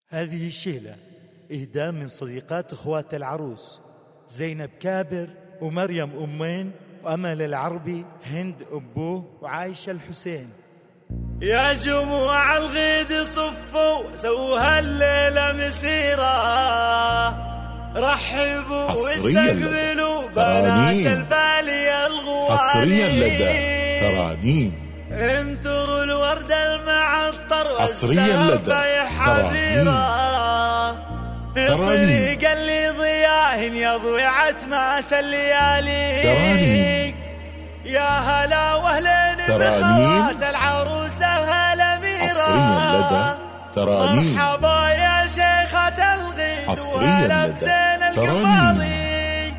هذه الشيلة إهداء من صديقات أخوات العروس زينب كابر ومريم أمين وأمل العربي هند أبوه وعايشة الحسين. يا جموع الغيد صفوا سووا هالليلة مسيرة، رحبوا واستقبلوا بنات الفالية الغوالي. حصريا لدى ترانيم. انثروا الورد المعطر حصريا لدى ترانيم. في الطريق اللي ضياه يضوي عتمة الليالي. ترانيم. يا هلا واهلين بخوات العروسة هالأميرة. حصريا لدى ترانيم. مرحبا يا شيخة الغيد حصريا لدى ترانيم.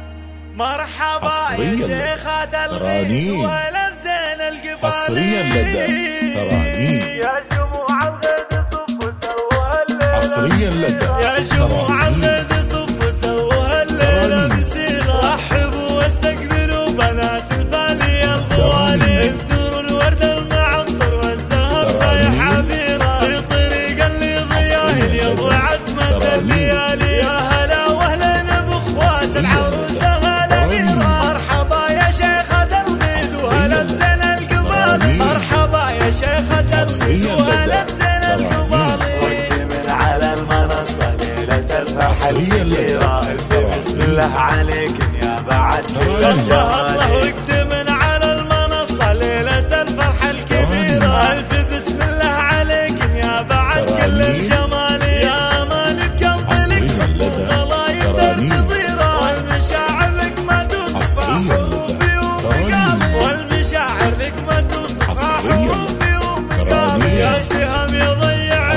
مرحبا يا شيخة الغيد ولبسين القبالي. حصريا لدى ترانيم. يا جموع الغيد صفوا سووا الليلة. حصريا لدى يا جموع الغيد صفوا سووا الليلة مسيرة، رحبوا واستقبلوا بنات الفالية الغوالي. انثروا الورد المعطر والزهر رايح عبيرة، في طريق اللي ضياه يضوي عتمة الليالي. يا هلا واهلين باخوات العروسة هالأميرة. مرحبا يا شيخة الغيد وهلبسين القبالي. مرحبا يا شيخة الغيد وهلبسين القبالي. وقت من على المنصة ليلة الفرحة الكبيرة، بسم الله عليك يا بعد كل الجمال. وقت من على المنصة ليلة الفرحة الكبيرة، ألف بسم الله عليك يا بعد كل الجمال. يا من بقلب لك غلايد النظيرة، والمشاعر لك ما توصف حروفي ومقام. والمشاعر لك ما توصف حروفي ومقام. يا سهام يضيع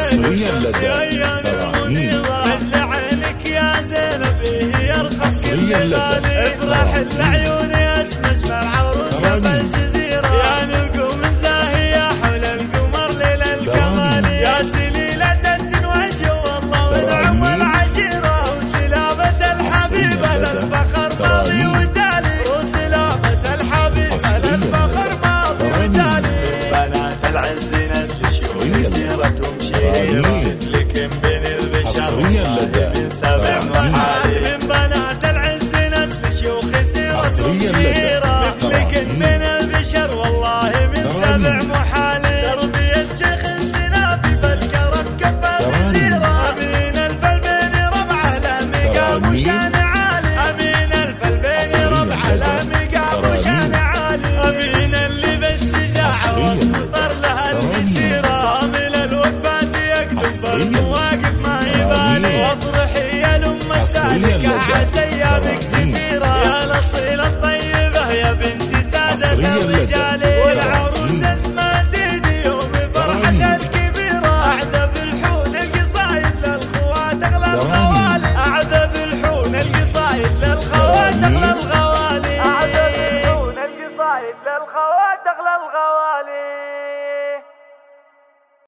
أيام المنيرة، أجل عينك يا زينب هي أرخص كل غالي. افرح العيون يا اسم اجمل عروسة بالجزيرة، يا نجوم زاهية حول القمر ليل الكمال. يا سليلة الدنوج والله ونعم العشيرة، وسلامة الحبيب للفخر ماضي وتالي. وسلامة الحبيب للفخر ماضي وتالي. بنات العز نسل الشوي سيرتهم شهيرة، لكن بين البشر من سبع محارم. بنات العز نسل شيوخ سيرتهم شهيرة، لكن بين البشر والله من سبع محارم. تربية شيخ سنافي بالكرم كفى الزيرة، أمين الفل بين ربعه له مقام وشان عالي. أمين الفل بين ربعه له مقام وشان عالي. أمين اللي بالشجاعة والسطر له المسيرة، صامل الوقفات يكتب المواقف ما يبالي. وافرحي يا الأمة السالكة عسى أيامك سفيرة، يا الأصيلة الطيبة يا بنت سادة الرجال.